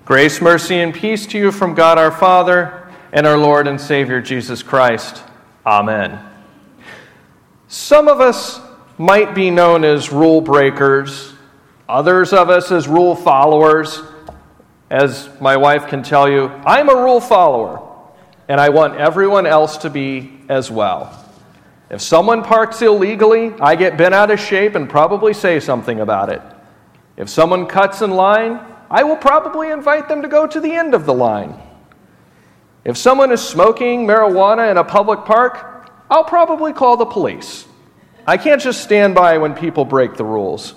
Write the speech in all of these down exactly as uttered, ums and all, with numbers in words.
Grace, mercy, and peace to you from God our Father and our Lord and Savior Jesus Christ. Amen. Some of us might be known as rule breakers, others of us as rule followers. As my wife can tell you, I'm a rule follower, and I want everyone else to be as well. If someone parks illegally, I get bent out of shape and probably say something about it. If someone cuts in line, I will probably invite them to go to the end of the line. If someone is smoking marijuana in a public park, I'll probably call the police. I can't just stand by when people break the rules.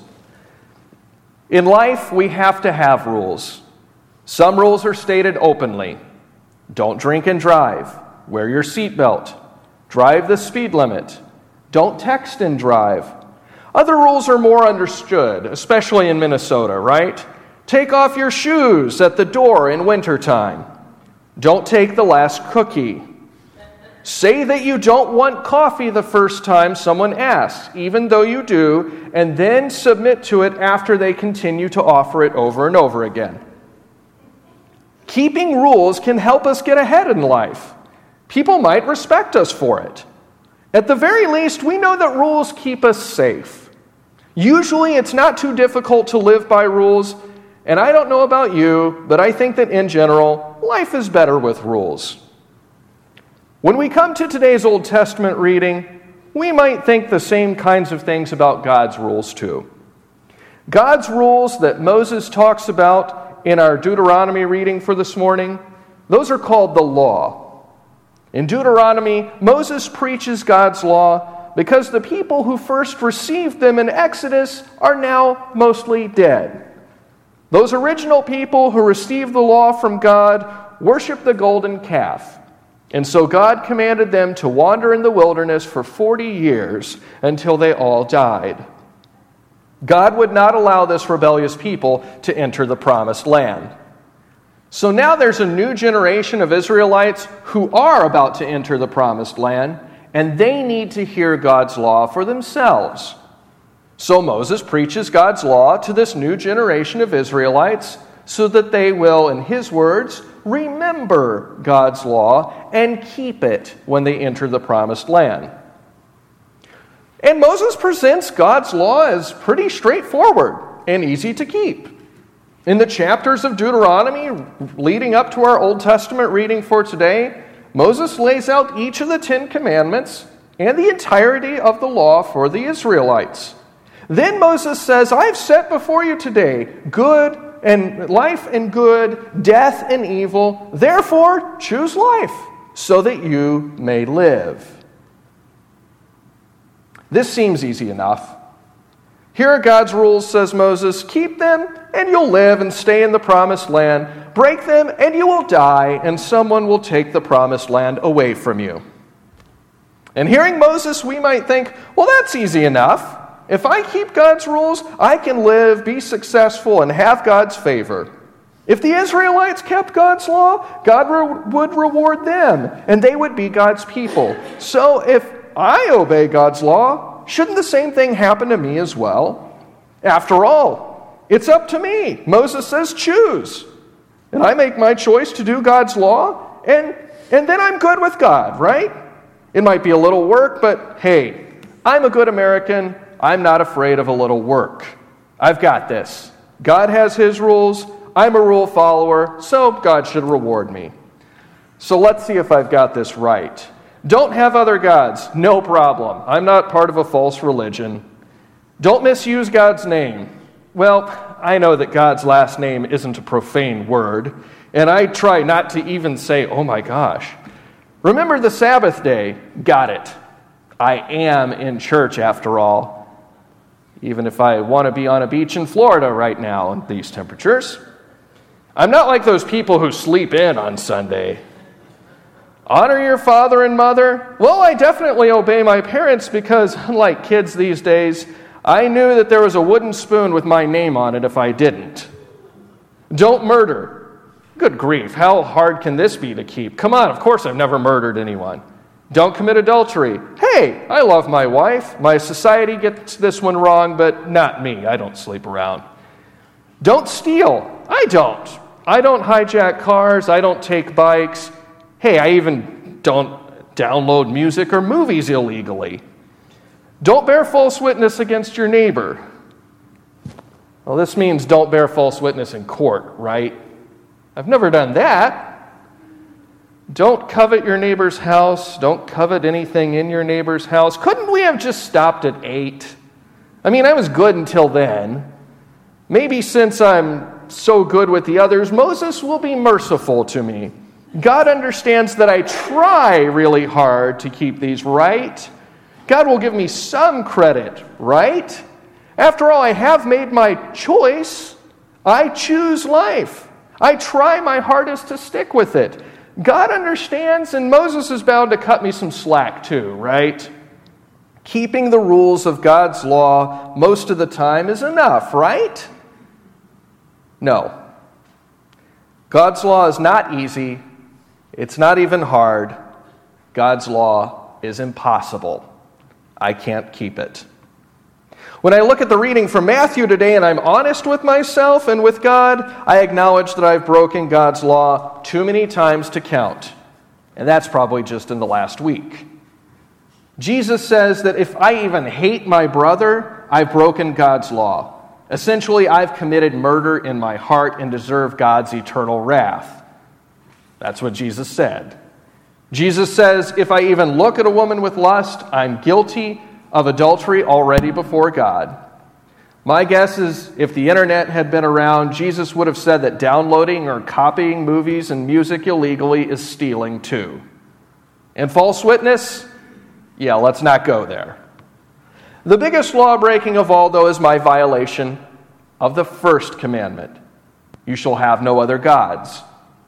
In life, we have to have rules. Some rules are stated openly. Don't drink and drive. Wear your seatbelt. Drive the speed limit. Don't text and drive. Other rules are more understood, especially in Minnesota, right? Take off your shoes at the door in wintertime. Don't take the last cookie. Say that you don't want coffee the first time someone asks, even though you do, and then submit to it after they continue to offer it over and over again. Keeping rules can help us get ahead in life. People might respect us for it. At the very least, we know that rules keep us safe. Usually, it's not too difficult to live by rules. And I don't know about you, but I think that in general, life is better with rules. When we come to today's Old Testament reading, we might think the same kinds of things about God's rules too. God's rules that Moses talks about in our Deuteronomy reading for this morning, those are called the law. In Deuteronomy, Moses preaches God's law because the people who first received them in Exodus are now mostly dead. Those original people who received the law from God worshiped the golden calf. And so God commanded them to wander in the wilderness for forty years until they all died. God would not allow this rebellious people to enter the promised land. So now there's a new generation of Israelites who are about to enter the promised land, and they need to hear God's law for themselves. So Moses preaches God's law to this new generation of Israelites so that they will, in his words, remember God's law and keep it when they enter the promised land. And Moses presents God's law as pretty straightforward and easy to keep. In the chapters of Deuteronomy leading up to our Old Testament reading for today, Moses lays out each of the Ten Commandments and the entirety of the law for the Israelites. Then Moses says, I've set before you today good and life and good, death and evil. Therefore, choose life so that you may live. This seems easy enough. Here are God's rules, says Moses. Keep them and you'll live and stay in the promised land. Break them and you will die, and someone will take the promised land away from you. And hearing Moses, we might think, well, that's easy enough. If I keep God's rules, I can live, be successful, and have God's favor. If the Israelites kept God's law, God re- would reward them, and they would be God's people. So if I obey God's law, shouldn't the same thing happen to me as well? After all, it's up to me. Moses says, choose. And I make my choice to do God's law, and, and then I'm good with God, right? It might be a little work, but hey, I'm a good American. I'm not afraid of a little work. I've got this. God has his rules. I'm a rule follower, so God should reward me. So let's see if I've got this right. Don't have other gods. No problem. I'm not part of a false religion. Don't misuse God's name. Well, I know that God's last name isn't a profane word, and I try not to even say, oh my gosh. Remember the Sabbath day. Got it. I am in church after all. Even if I want to be on a beach in Florida right now in these temperatures. I'm not like those people who sleep in on Sunday. Honor your father and mother. Well, I definitely obey my parents because, unlike kids these days, I knew that there was a wooden spoon with my name on it if I didn't. Don't murder. Good grief, how hard can this be to keep? Come on, of course I've never murdered anyone. Don't commit adultery. Hey, I love my wife. My society gets this one wrong, but not me. I don't sleep around. Don't steal. I don't. I don't hijack cars. I don't take bikes. Hey, I even don't download music or movies illegally. Don't bear false witness against your neighbor. Well, this means don't bear false witness in court, right? I've never done that. Don't covet your neighbor's house. Don't covet anything in your neighbor's house. Couldn't we have just stopped at eight? I mean, I was good until then. Maybe since I'm so good with the others, Moses will be merciful to me. God understands that I try really hard to keep these right. God will give me some credit, right? After all, I have made my choice. I choose life. I try my hardest to stick with it. God understands, and Moses is bound to cut me some slack too, right? Keeping the rules of God's law most of the time is enough, right? No. God's law is not easy. It's not even hard. God's law is impossible. I can't keep it. When I look at the reading from Matthew today and I'm honest with myself and with God, I acknowledge that I've broken God's law too many times to count. And that's probably just in the last week. Jesus says that if I even hate my brother, I've broken God's law. Essentially, I've committed murder in my heart and deserve God's eternal wrath. That's what Jesus said. Jesus says, if I even look at a woman with lust, I'm guilty of adultery already before God. My guess is if the internet had been around, Jesus would have said that downloading or copying movies and music illegally is stealing too. And false witness? Yeah, let's not go there. The biggest law breaking of all, though, is my violation of the first commandment. You shall have no other gods.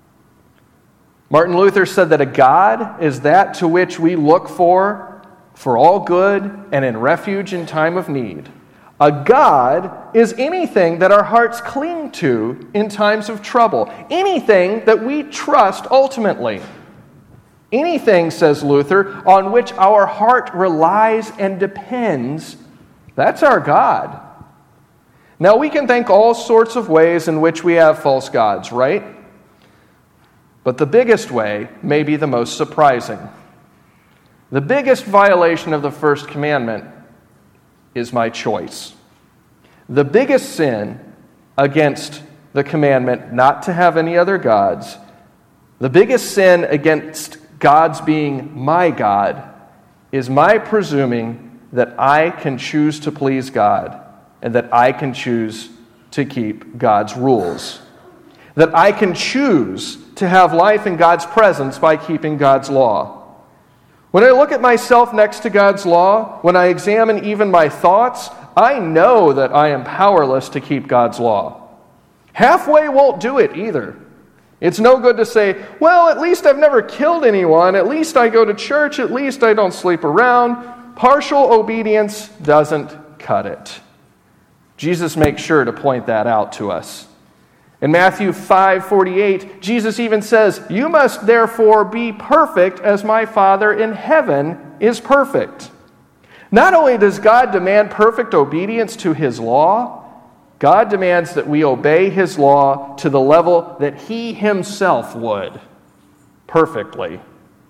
Martin Luther said that a God is that to which we look for for all good and in refuge in time of need. A God is anything that our hearts cling to in times of trouble. Anything that we trust ultimately. Anything, says Luther, on which our heart relies and depends, that's our God. Now, we can think all sorts of ways in which we have false gods, right? But the biggest way may be the most surprising. The biggest violation of the first commandment is my choice. The biggest sin against the commandment not to have any other gods, the biggest sin against God's being my God, is my presuming that I can choose to please God and that I can choose to keep God's rules. That I can choose to have life in God's presence by keeping God's law. When I look at myself next to God's law, when I examine even my thoughts, I know that I am powerless to keep God's law. Halfway won't do it either. It's no good to say, well, at least I've never killed anyone, at least I go to church, at least I don't sleep around. Partial obedience doesn't cut it. Jesus makes sure to point that out to us. In Matthew five forty-eight, Jesus even says, you must therefore be perfect as my Father in heaven is perfect. Not only does God demand perfect obedience to His law, God demands that we obey His law to the level that He Himself would, perfectly.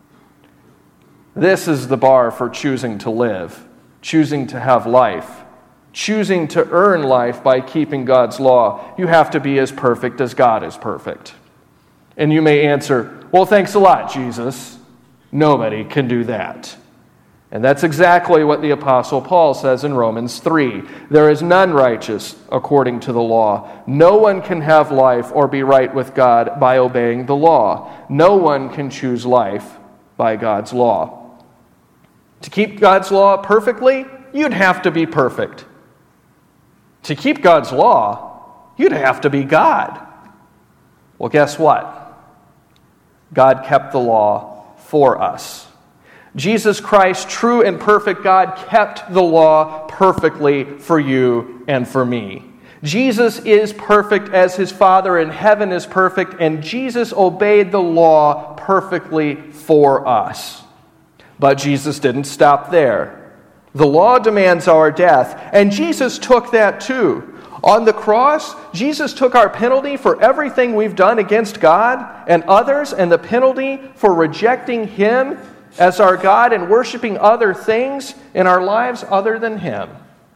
This is the bar for choosing to live, choosing to have life. Choosing to earn life by keeping God's law, you have to be as perfect as God is perfect. And you may answer, well, thanks a lot, Jesus. Nobody can do that. And that's exactly what the Apostle Paul says in Romans three. There is none righteous according to the law. No one can have life or be right with God by obeying the law. No one can choose life by God's law. To keep God's law perfectly, you'd have to be perfect. To keep God's law, you'd have to be God. Well, guess what? God kept the law for us. Jesus Christ, true and perfect God, kept the law perfectly for you and for me. Jesus is perfect as His Father in heaven is perfect, and Jesus obeyed the law perfectly for us. But Jesus didn't stop there. The law demands our death, and Jesus took that too. On the cross, Jesus took our penalty for everything we've done against God and others, and the penalty for rejecting Him as our God and worshiping other things in our lives other than Him.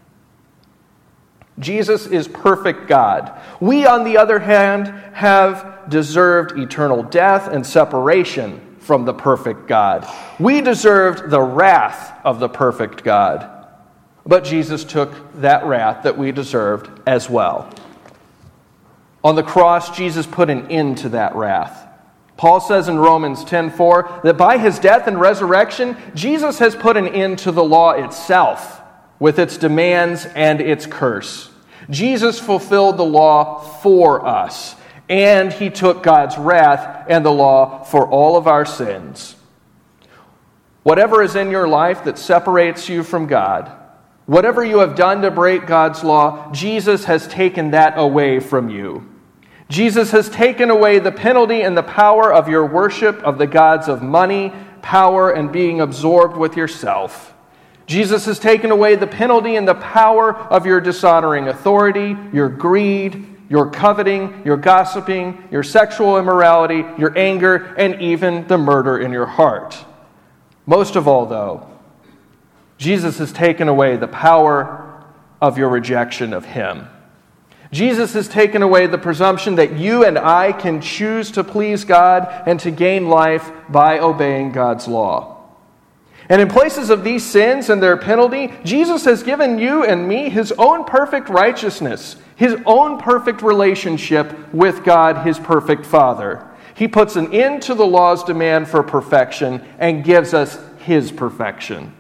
Jesus is perfect God. We, on the other hand, have deserved eternal death and separation from the perfect God. We deserved the wrath of the perfect God. But Jesus took that wrath that we deserved as well. On the cross, Jesus put an end to that wrath. Paul says in Romans ten four that by His death and resurrection, Jesus has put an end to the law itself with its demands and its curse. Jesus fulfilled the law for us, and He took God's wrath and the law for all of our sins. Whatever is in your life that separates you from God, whatever you have done to break God's law, Jesus has taken that away from you. Jesus has taken away the penalty and the power of your worship of the gods of money, power, and being absorbed with yourself. Jesus has taken away the penalty and the power of your dishonoring authority, your greed, your coveting, your gossiping, your sexual immorality, your anger, and even the murder in your heart. Most of all, though, Jesus has taken away the power of your rejection of Him. Jesus has taken away the presumption that you and I can choose to please God and to gain life by obeying God's law. And in places of these sins and their penalty, Jesus has given you and me His own perfect righteousness, His own perfect relationship with God, His perfect Father. He puts an end to the law's demand for perfection and gives us His perfection.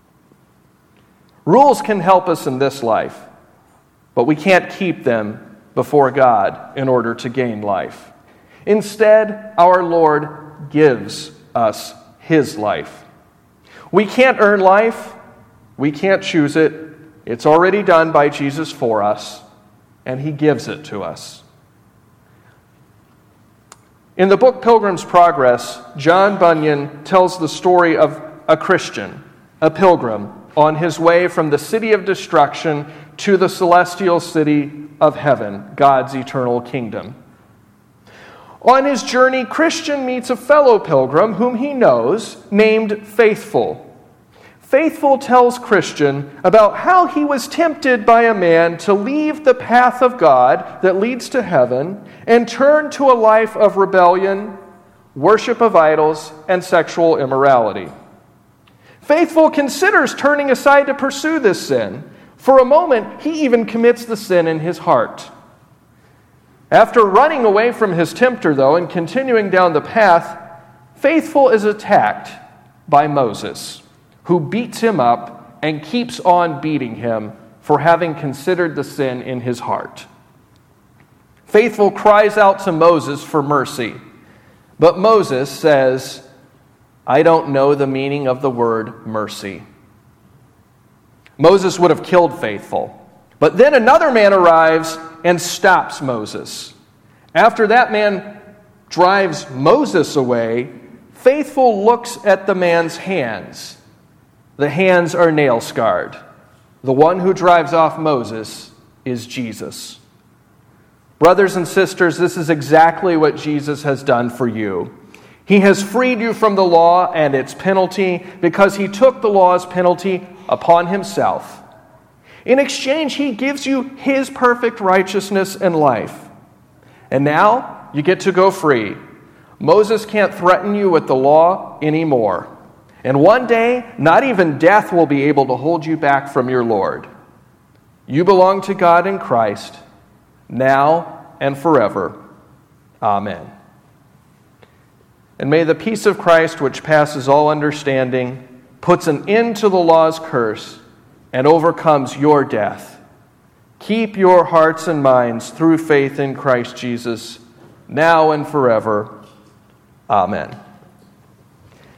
Rules can help us in this life, but we can't keep them before God in order to gain life. Instead, our Lord gives us His life. We can't earn life. We can't choose it. It's already done by Jesus for us, and He gives it to us. In the book Pilgrim's Progress, John Bunyan tells the story of a Christian, a pilgrim, on his way from the city of destruction to the celestial city of heaven, God's eternal kingdom. On his journey, Christian meets a fellow pilgrim whom he knows, named Faithful. Faithful tells Christian about how he was tempted by a man to leave the path of God that leads to heaven and turn to a life of rebellion, worship of idols, and sexual immorality. Faithful considers turning aside to pursue this sin. For a moment, he even commits the sin in his heart. After running away from his tempter, though, and continuing down the path, Faithful is attacked by Moses, who beats him up and keeps on beating him for having considered the sin in his heart. Faithful cries out to Moses for mercy, but Moses says, "I don't know the meaning of the word mercy." Moses would have killed Faithful, but then another man arrives and stops Moses. After that man drives Moses away, Faithful looks at the man's hands. The hands are nail-scarred. The one who drives off Moses is Jesus. Brothers and sisters, this is exactly what Jesus has done for you. He has freed you from the law and its penalty because He took the law's penalty upon Himself. In exchange, He gives you His perfect righteousness and life. And now you get to go free. Moses can't threaten you with the law anymore. And one day, not even death will be able to hold you back from your Lord. You belong to God in Christ, now and forever. Amen. And may the peace of Christ, which passes all understanding, puts an end to the law's curse and overcomes your death. Keep your hearts and minds through faith in Christ Jesus, now and forever. Amen.